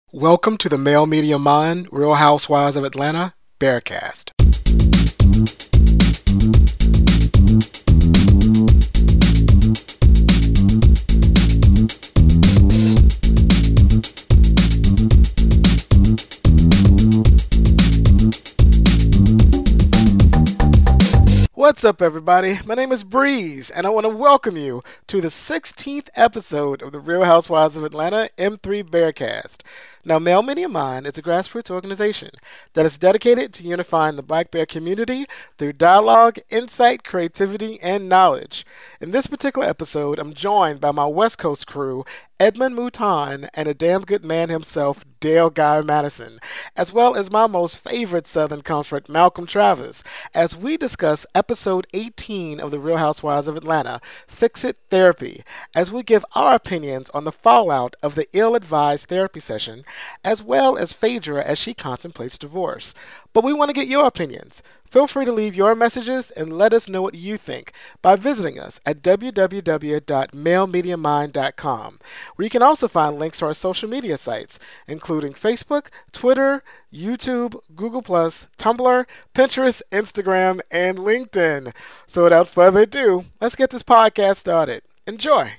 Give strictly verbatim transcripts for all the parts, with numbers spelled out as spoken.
Welcome to the Male Media Mind, Real Housewives of Atlanta, Bearcast. What's up, everybody? My name is Breeze, and I want to welcome you to the sixteenth episode of the Real Housewives of Atlanta M three Bearcast. Now, Male Media Mind is a grassroots organization that is dedicated to unifying the Black Bear community through dialogue, insight, creativity, and knowledge. In this particular episode, I'm joined by my West Coast crew, Edmund Mouton, and a damn good man himself, Dale Guy Madison, as well as my most favorite Southern comfort, Malcolm Travis, as we discuss episode eighteen of The Real Housewives of Atlanta, Fix It Therapy, as we give our opinions on the fallout of the ill-advised therapy session, as well as Phaedra as she contemplates divorce. But we want to get your opinions. Feel free to leave your messages and let us know what you think by visiting us at w w w dot male media mind dot com, where you can also find links to our social media sites, including Facebook, Twitter, YouTube, Google plus, Tumblr, Pinterest, Instagram, and LinkedIn. So without further ado, let's get this podcast started. Enjoy!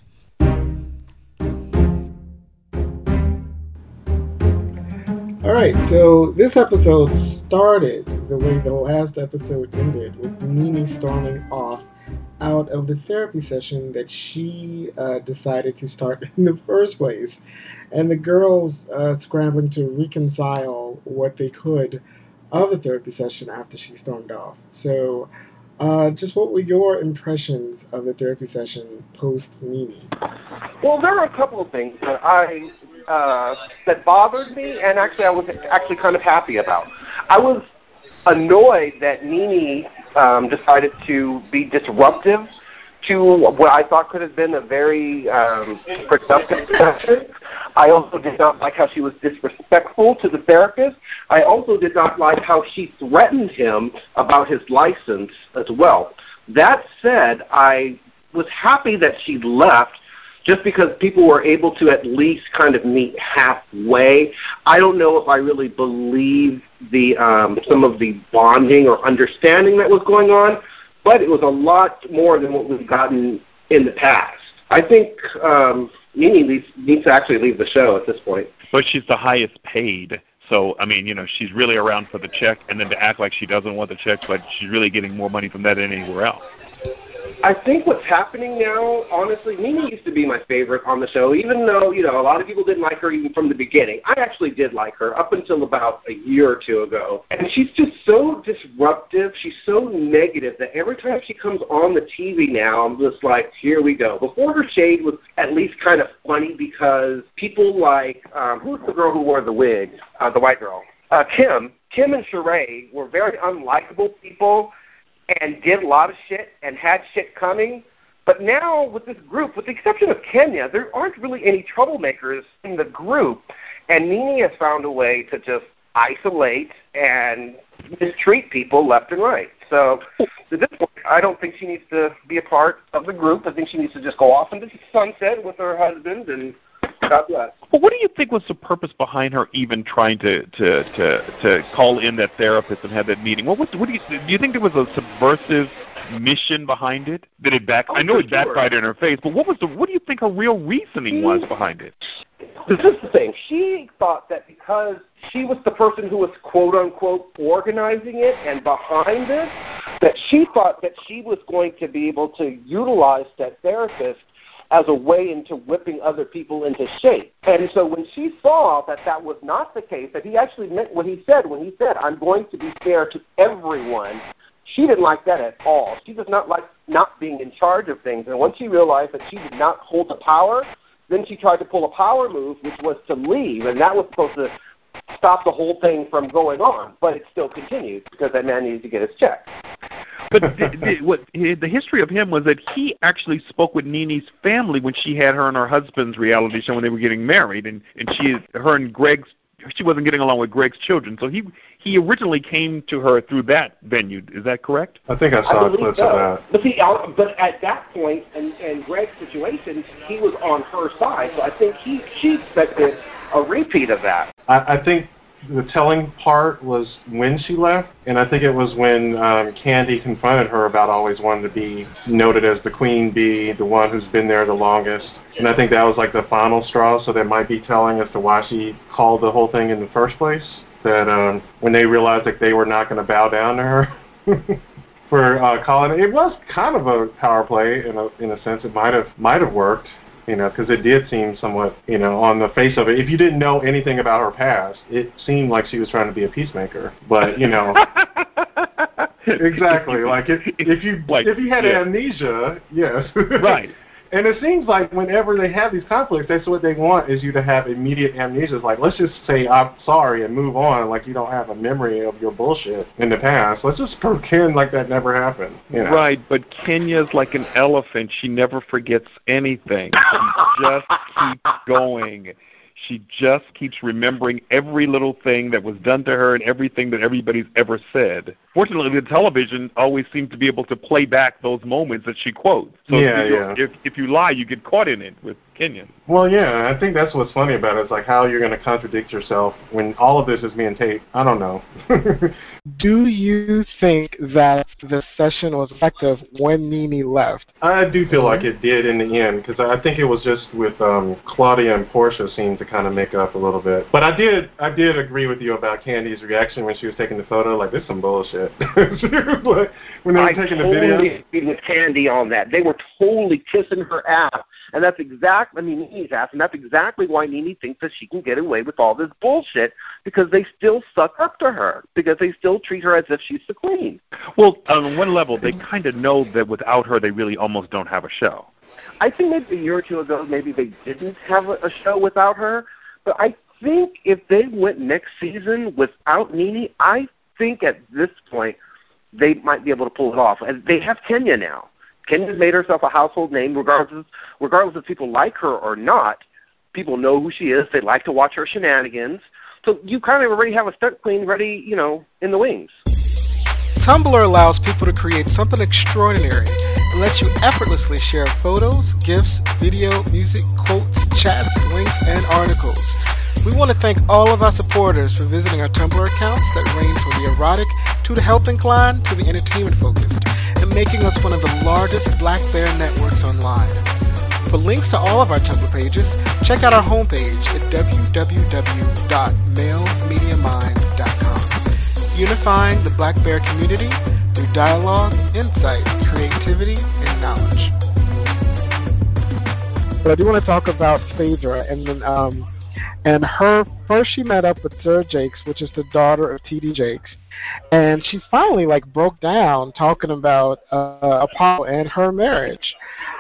All right, so this episode started the way the last episode ended, with Nene storming off out of the therapy session that she uh, decided to start in the first place, and the girls uh, scrambling to reconcile what they could of the therapy session after she stormed off. So, uh, just what were your impressions of the therapy session post Nene? Well, there are a couple of things that I uh, that bothered me, and actually I was actually kind of happy about. I was annoyed that Nene um, decided to be disruptive to what I thought could have been a very um, productive session. I also did not like how she was disrespectful to the therapist. I also did not like how she threatened him about his license as well. That said, I was happy that she left, just because people were able to at least kind of meet halfway. I don't know if I really believe the um, some of the bonding or understanding that was going on, but it was a lot more than what we've gotten in the past. I think um, Nene needs, needs to actually leave the show at this point. But she's the highest paid. So, I mean, you know, she's really around for the check, and then to act like she doesn't want the check, but she's really getting more money from that than anywhere else. I think what's happening now, honestly, Nene used to be my favorite on the show, even though, you know, a lot of people didn't like her even from the beginning. I actually did like her up until about a year or two ago. And she's just so disruptive. She's so negative that every time she comes on the T V now, I'm just like, here we go. Before her shade was at least kind of funny because people like, um, who was the girl who wore the wig, uh, the white girl? Uh, Kim. Kim and Sheree were very unlikable people and did a lot of shit and had shit coming. But now with this group, with the exception of Kenya, there aren't really any troublemakers in the group. And Nene has found a way to just isolate and mistreat people left and right. So at this point, I don't think she needs to be a part of the group. I think she needs to just go off into the sunset with her husband and God bless. Well, what do you think was the purpose behind her even trying to to, to, to call in that therapist and have that meeting? What was what do you do? You think there was a subversive mission behind it? Did it back? Oh, I know it sure. backfired in her face, but what was the what do you think her real reasoning was behind it? This is the thing. She thought that because she was the person who was quote unquote organizing it and behind this, that she thought that she was going to be able to utilize that therapist as a way into whipping other people into shape. And so when she saw that that was not the case, that he actually meant what he said when he said, I'm going to be fair to everyone, she didn't like that at all. She does not like not being in charge of things. And once she realized that she did not hold the power, then she tried to pull a power move, which was to leave. And that was supposed to stop the whole thing from going on. But it still continued because that man needed to get his check. But the, the, what, the history of him was that he actually spoke with Nene's family when she had her and her husband's reality show when they were getting married, and, and she, her and Greg's, she wasn't getting along with Greg's children. So he he originally came to her through that venue. Is that correct? I think I saw I clips so. of that. But see, but at that point, in, in Greg's situation, he was on her side. So I think he she expected a repeat of that. I, I think the telling part was when she left, and I think it was when um, Candy confronted her about always wanting to be noted as the queen bee, the one who's been there the longest. And I think that was like the final straw, so that might be telling as to why she called the whole thing in the first place. That um, when they realized that they were not going to bow down to her for uh, calling it, it was kind of a power play in a in a sense. It might have might have worked. You know, because it did seem somewhat, you know, on the face of it. If you didn't know anything about her past, it seemed like she was trying to be a peacemaker. But, you know, exactly. Like, if, if you like, if you had yeah. amnesia, yes. Right. And it seems like whenever they have these conflicts, that's what they want is you to have immediate amnesia. It's like, let's just say I'm sorry and move on, like you don't have a memory of your bullshit in the past. Let's just pretend like that never happened. You know? Right, but Kenya's like an elephant. She never forgets anything. She just keeps going. She just keeps remembering every little thing that was done to her and everything that everybody's ever said. Fortunately, the television always seems to be able to play back those moments that she quotes. So yeah, if, yeah. if if you lie, you get caught in it with Kenya. Well, yeah, I think that's what's funny about it. It's like how you're going to contradict yourself when all of this is being taped. I don't know. Do you think that the session was effective when Nene left? I do feel like it did in the end, because I think it was just with um, Claudia and Portia seemed to kind of make up a little bit. But I did I did agree with you about Candy's reaction when she was taking the photo. Like, this is some bullshit. She was like, when they were I taking totally the video. agreed with Candy on that. They were totally kissing her ass. And that's exactly, I mean, Nene's ass, and that's exactly why Nene thinks that she can get away with all this bullshit, because they still suck up to her, because they still treat her as if she's the queen. Well, on one level, they kind of know that without her, they really almost don't have a show. I think maybe a year or two ago, maybe they didn't have a, a show without her, but I think if they went next season without Nene, I think at this point they might be able to pull it off. And they have Kenya now. Kenya's made herself a household name, regardless regardless if people like her or not. People know who she is. They like to watch her shenanigans. So you kind of already have a stunt queen ready, you know, in the wings. Tumblr allows people to create something extraordinary and lets you effortlessly share photos, GIFs, video, music, quotes, chats, links, and articles. We want to thank all of our supporters for visiting our Tumblr accounts that range from the erotic to the health inclined to the entertainment focused, and making us one of the largest Black Bear networks online. For links to all of our Tumblr pages, check out our homepage at w w w dot male media mind dot com. Unifying the Black Bear community through dialogue, insight, creativity, and knowledge. But I do want to talk about Phaedra, and then um, and her first she met up with Sarah Jakes, which is the daughter of T D Jakes, and she finally like broke down talking about uh, Apollo and her marriage.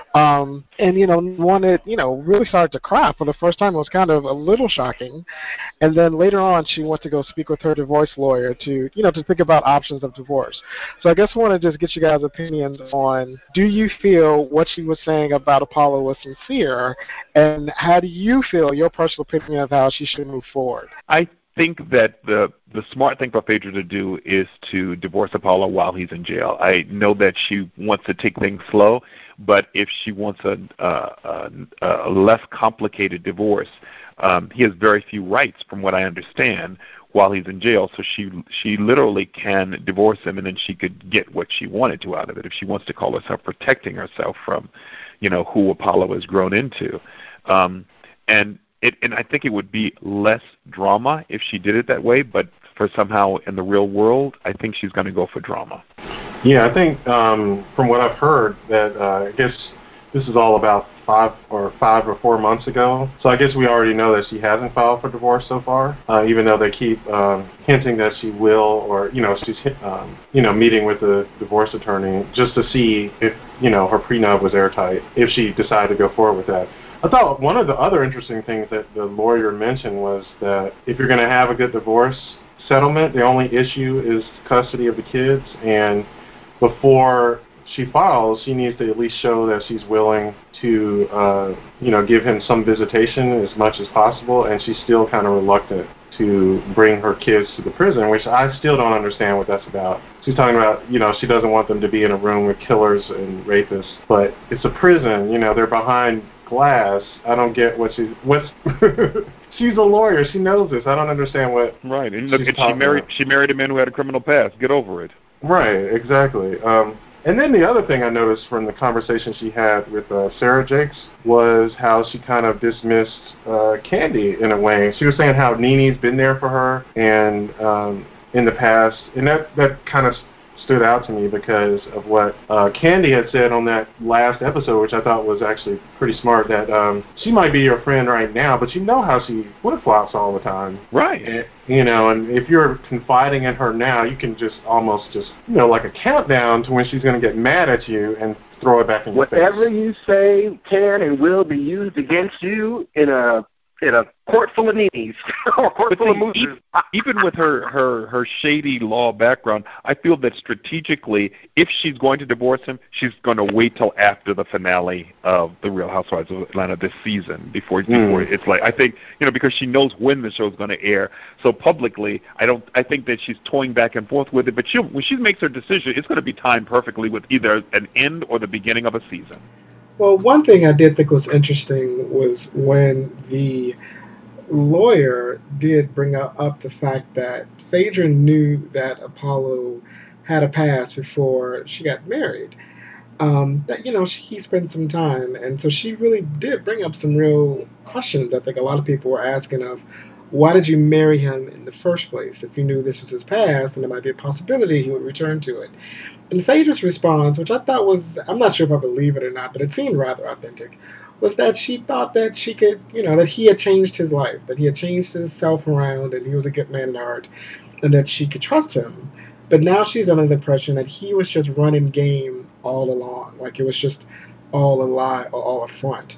Um, and, you know, wanted, you know, really started to cry for the first time. It was kind of a little shocking. And then later on, she went to go speak with her divorce lawyer to, you know, to think about options of divorce. So I guess I want to just get you guys' opinions on, do you feel what she was saying about Apollo was sincere? And how do you feel, your personal opinion of how she should move forward? I think that the the smart thing for Phaedra to do is to divorce Apollo while he's in jail. I know that she wants to take things slow, but if she wants a, a, a, a less complicated divorce, um, he has very few rights, from what I understand, while he's in jail. So she she literally can divorce him, and then she could get what she wanted to out of it if she wants to call herself protecting herself from, you know, who Apollo has grown into. Um, and It, and I think it would be less drama if she did it that way, but for somehow in the real world, I think she's going to go for drama. Yeah, I think um, from what I've heard that uh, I guess this is all about five or five or four months ago. So I guess we already know that she hasn't filed for divorce so far, uh, even though they keep um, hinting that she will, or you know, she's um, you know meeting with the divorce attorney just to see if you know her prenup was airtight, if she decided to go forward with that. I thought one of the other interesting things that the lawyer mentioned was that if you're going to have a good divorce settlement, the only issue is custody of the kids, and before she files, she needs to at least show that she's willing to, uh, you know, give him some visitation as much as possible, and she's still kind of reluctant to bring her kids to the prison, which I still don't understand what that's about. She's talking about, you know, she doesn't want them to be in a room with killers and rapists, but it's a prison, you know, they're behind glass. I don't get what she's, what's, she's a lawyer. She knows this. I don't understand what. Right, and look, she's and she married about. she married a man who had a criminal past. Get over it. Right, exactly. Um, and then the other thing I noticed from the conversation she had with uh, Sarah Jakes was how she kind of dismissed uh, Candy in a way. She was saying how Nene's been there for her and um, in the past, and that that kind of stood out to me because of what uh, Candy had said on that last episode, which I thought was actually pretty smart, that um, she might be your friend right now, but you know how she flip-flops all the time. Right. And, you know, and if you're confiding in her now, you can just almost just, you know, like a countdown to when she's going to get mad at you and throw it back in your Whatever face. you say can and will be used against you in a in a court full of needies or a court But full of see, mooses. even, even with her, her, her shady law background, I feel that strategically, if she's going to divorce him, she's going to wait till after the finale of The Real Housewives of Atlanta this season before, before Mm. it's like, I think, you know, because she knows when the show's going to air. So publicly, I don't, I think that she's toying back and forth with it. But she'll, when she makes her decision, it's going to be timed perfectly with either an end or the beginning of a season. Well, one thing I did think was interesting was when the lawyer did bring up, up the fact that Phaedra knew that Apollo had a past before she got married. Um, that, you know, she, he spent some time, and so she really did bring up some real questions. I think a lot of people were asking of, why did you marry him in the first place? If you knew this was his past and there might be a possibility he would return to it. And Phaedra's response, which I thought was, I'm not sure if I believe it or not, but it seemed rather authentic, was that she thought that she could, you know, that he had changed his life, that he had changed himself around, and he was a good man at heart, and that she could trust him. But now she's under the impression that he was just running game all along, like it was just all a lie or all a front.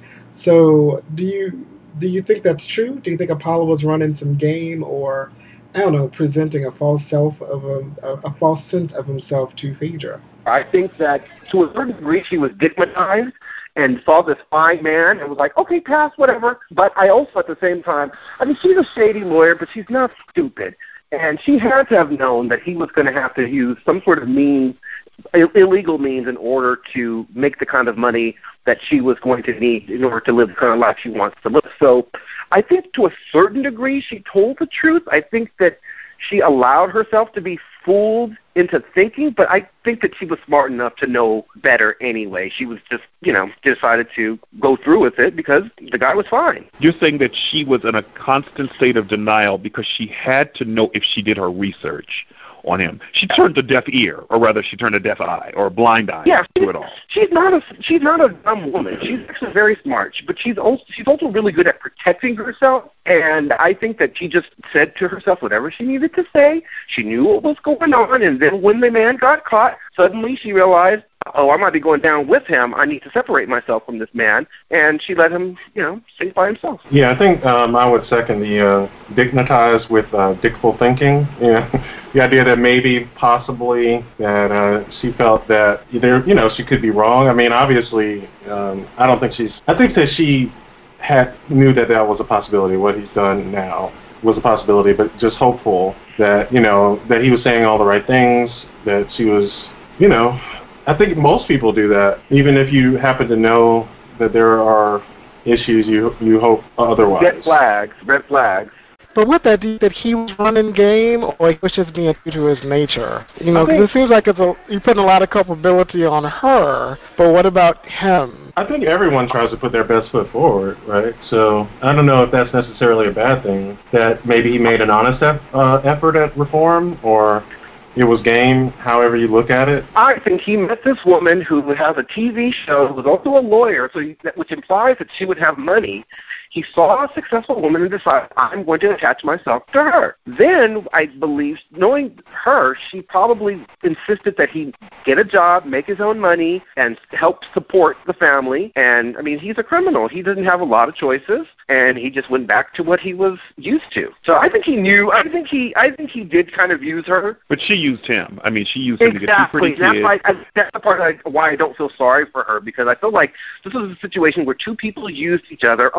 So do you do you think that's true? Do you think Apollo was running some game, or I don't know, presenting a false self of a, a, a false sense of himself to Phaedra? I think that to a certain degree she was stigmatized and saw this fine man and was like, okay, pass, whatever. But I also at the same time, I mean, she's a shady lawyer, but she's not stupid. And she had to have known that he was going to have to use some sort of means, illegal means, in order to make the kind of money that she was going to need in order to live the kind of life she wants to live. So I think to a certain degree she told the truth. I think that she allowed herself to be fooled into thinking, but I think that she was smart enough to know better anyway. She was just, you know, decided to go through with it because the guy was fine. You're saying that she was in a constant state of denial because she had to know if she did her research on him. She turned a deaf ear, or rather she turned a deaf eye or a blind eye yeah, to it all. She's not a she's not a dumb woman. She's actually very smart, but she's also she's also really good at protecting herself. And I think that she just said to herself whatever she needed to say. She knew what was going on, and then when the man got caught, suddenly she realized, oh, I might be going down with him. I need to separate myself from this man. And she let him, you know, stay by himself. Yeah, I think um, I would second the uh, dignitized with uh, dickful thinking. Yeah, the idea that maybe, possibly, that uh, she felt that either, you know, she could be wrong. I mean, obviously, um, I don't think she's. I think that she had knew that that was a possibility. What he's done now was a possibility, but just hopeful that, you know, that he was saying all the right things. That she was, you know. I think most people do that, even if you happen to know that there are issues. You you hope otherwise. Red flags, red flags. But with that, do you think he was running game, or he was just being true to his nature? You know, because it seems like it's a, you're putting a lot of culpability on her, but what about him? I think everyone tries to put their best foot forward, right? So I don't know if that's necessarily a bad thing, that maybe he made an honest uh, effort at reform, or it was game, however you look at it. I think he met this woman who has a T V show, who was also a lawyer, so he, which implies that she would have money. He saw a successful woman and decided, I'm going to attach myself to her. Then, I believe, knowing her, she probably insisted that he get a job, make his own money, and help support the family. And, I mean, he's a criminal. He doesn't have a lot of choices, and he just went back to what he was used to. So I think he knew, I think he I think he did kind of use her. But she used him. I mean, she used him Exactly. to get two pretty That's kids. why I, that's the part I, why I don't feel sorry for her, because I feel like this is a situation where two people used each other. A lot of people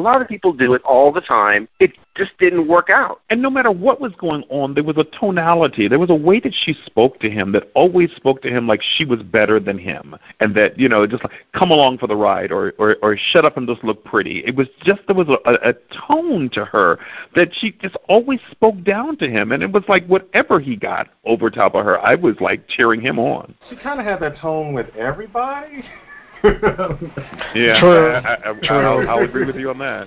people do it all the time. It just didn't work out. And no matter what was going on, there was a tonality. There was a way that she spoke to him that always spoke to him like she was better than him, and that, you know, just like, come along for the ride, or, or, or shut up and just look pretty. It was just, there was a, a tone to her that she just always spoke down to him, and it was like whatever he got over top of her, I was like cheering him on. She kind of had that tone with everybody. Yeah, True. I, I, I, True. I'll, I'll agree with you on that.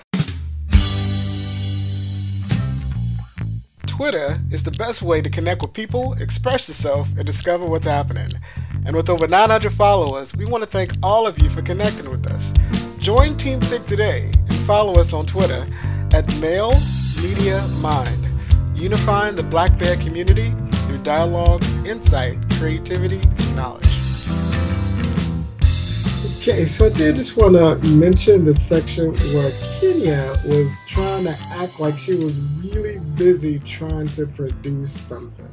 Twitter is the best way to connect with people, express yourself, and discover what's happening. And with over nine hundred followers, we want to thank all of you for connecting with us. Join Team Thick today and follow us on Twitter at Mail Media Mind, unifying the Black Bear community through dialogue, insight, creativity, and knowledge. Okay, so I did just want to mention the section where Kenya was trying to act like she was really busy trying to produce something.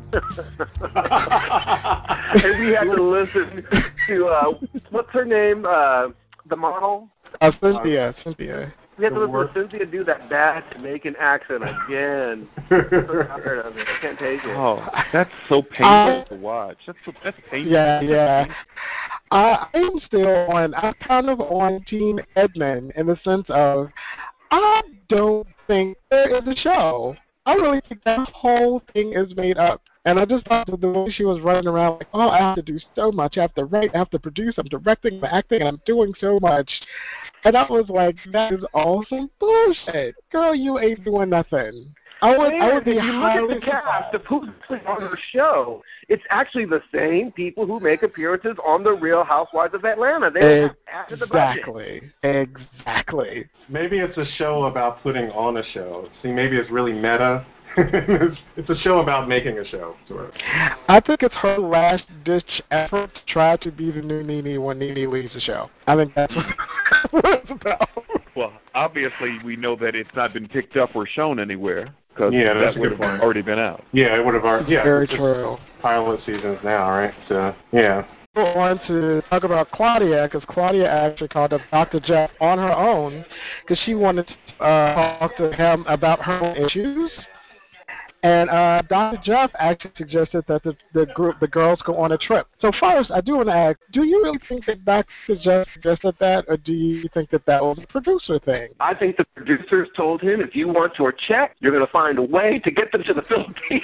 And we had to listen to, uh, what's her name, uh, the model? Uh, Cynthia, Cynthia. We had to listen to Cynthia do that bad Jamaican accent again. I'm so tired of it. I can't take it. Oh, that's so painful Uh, to watch. That's so, that's painful. Yeah, yeah. I am still on, I'm kind of on Team Edmund in the sense of, I don't think there is a show. I really think that whole thing is made up. And I just thought that the way she was running around like, oh, I have to do so much. I have to write, I have to produce, I'm directing, I'm acting, and I'm doing so much. And I was like, that is all some bullshit. Girl, you ain't doing nothing. I would, I would be if you look highly at the cast of who's on her show, it's actually the same people who make appearances on The Real Housewives of Atlanta. They after the budget. Exactly. Exactly. Maybe it's a show about putting on a show. See, maybe it's really meta. it's, it's a show about making a show. Sort of. I think it's her last ditch effort to try to be the new Nene when Nene leaves the show. I think that's what it's about. Well, obviously, we know that it's not been picked up or shown anywhere because Yeah, that's that a would good have point. already been out. Yeah, it would have already. Yeah, Very it's true. pilot seasons now, right? So yeah. I want to talk about Claudia because Claudia actually called up Doctor Jeff on her own because she wanted to uh, talk to him about her own issues. And uh, Doctor Jeff actually suggested that the, the group, the girls go on a trip. So first, I do want to ask, do you really think that Doctor Jeff suggested that, or do you think that that was a producer thing? I think the producers told him, if you want your check, you're going to find a way to get them to the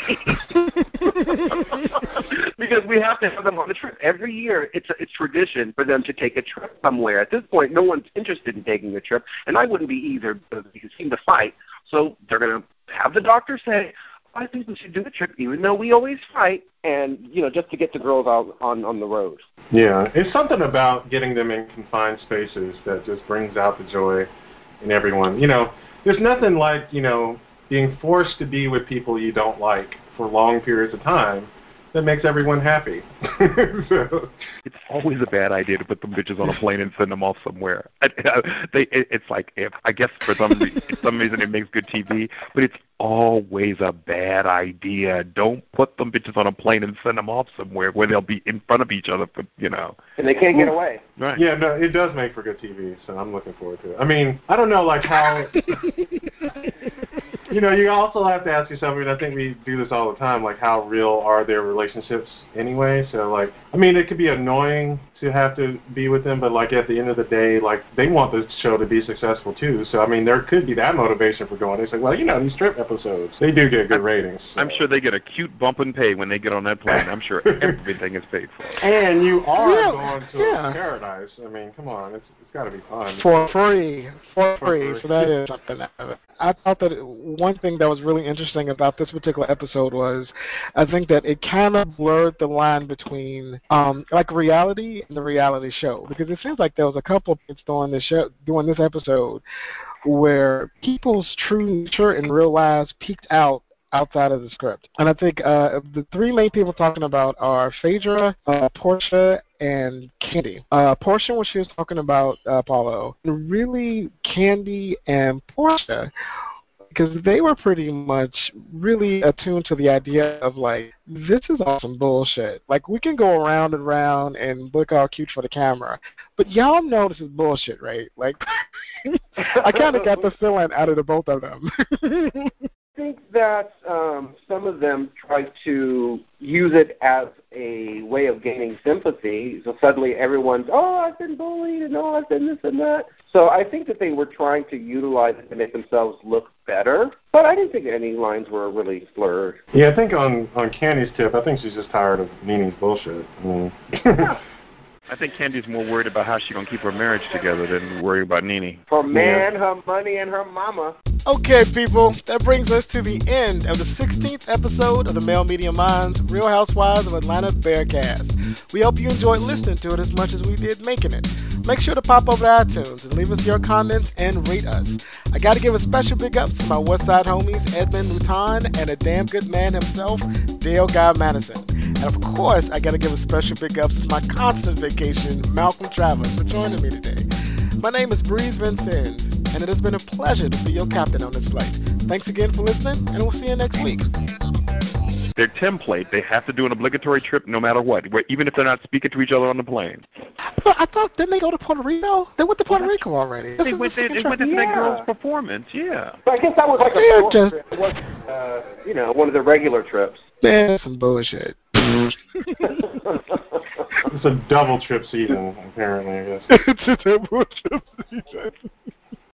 Philippines. Because we have to have them on the trip. Every year, it's a, it's tradition for them to take a trip somewhere. At this point, no one's interested in taking a trip, and I wouldn't be either because you seem to fight. So they're going to have the doctor say, I think we should do the trip, even though we always fight, and, you know, just to get the girls out on, on the road. Yeah, it's something about getting them in confined spaces that just brings out the joy in everyone. You know, there's nothing like, you know, being forced to be with people you don't like for long periods of time that makes everyone happy. So. It's always a bad idea to put them bitches on a plane and send them off somewhere. they, it, it's like, if, I guess for some, re- for some reason it makes good T V, but it's always a bad idea. Don't put them bitches on a plane and send them off somewhere where they'll be in front of each other, for, you know. And they can't get away. Right. Yeah, no, it does make for good T V, so I'm looking forward to it. I mean, I don't know, like, how... You know, you also have to ask yourself, I mean, I think we do this all the time, like, how real are their relationships anyway? So, like, I mean, it could be annoying to have to be with them, but, like, at the end of the day, like, they want the show to be successful, too. So, I mean, there could be that motivation for going. They say, well, you know, these strip episodes, they do get good ratings. So. I'm sure they get a cute bump in pay when they get on that plane. I'm sure everything is paid for. And you are Yeah, going to yeah. paradise. I mean, come on, it's it's got to be fun. For free. For free. free. So that is something. That, I thought that one thing that was really interesting about this particular episode was I think that it kind of blurred the line between um, like reality and the reality show, because it seems like there was a couple of bits during this show, during this episode where people's true nature in real lives peeked out outside of the script. And I think uh, the three main people talking about are Phaedra, uh, Portia, and Candy. Uh, Portia, when she was talking about uh, Apollo, really Candy and Portia because they were pretty much really attuned to the idea of, like, this is awesome bullshit. Like, we can go around and around and look all cute for the camera, but y'all know this is bullshit, right? Like, I kind of got the feeling out of the both of them. I think that um, some of them try to use it as a way of gaining sympathy. So suddenly everyone's, oh, I've been bullied, and oh, I've been this and that. So I think that they were trying to utilize it to make themselves look better. But I didn't think any lines were really slurred. Yeah, I think on, on Candy's tip, I think she's just tired of Nene's bullshit. I mean, I think Candy's more worried about how she's going to keep her marriage together than worried about Nene. Her man, yeah. Her money, and her mama. Okay, people, that brings us to the end of the sixteenth episode of the Male Media Minds Real Housewives of Atlanta Bearcast. We hope you enjoyed listening to it as much as we did making it. Make sure to pop over to iTunes and leave us your comments and rate us. I got to give a special big ups to my Westside homies, Edmund Rutan, and a damn good man himself, Dale Guy Madison. And of course, I got to give a special big ups to my constant vacation, Malcolm Travis, for joining me today. My name is Breeze Vincennes, and it has been a pleasure to be your captain on this flight. Thanks again for listening, and we'll see you next week. Their template, they have to do an obligatory trip no matter what, where, even if they're not speaking to each other on the plane. But I thought, didn't they go to Puerto Rico? They went to Puerto What? Rico already. They went, they, they went to Yeah. that girl's performance, yeah. So I guess that was like a They're short just- trip. It wasn't, uh, you know, one of the regular trips. Man, that's some bullshit. it's a double trip season, apparently, I guess. It's a double trip season.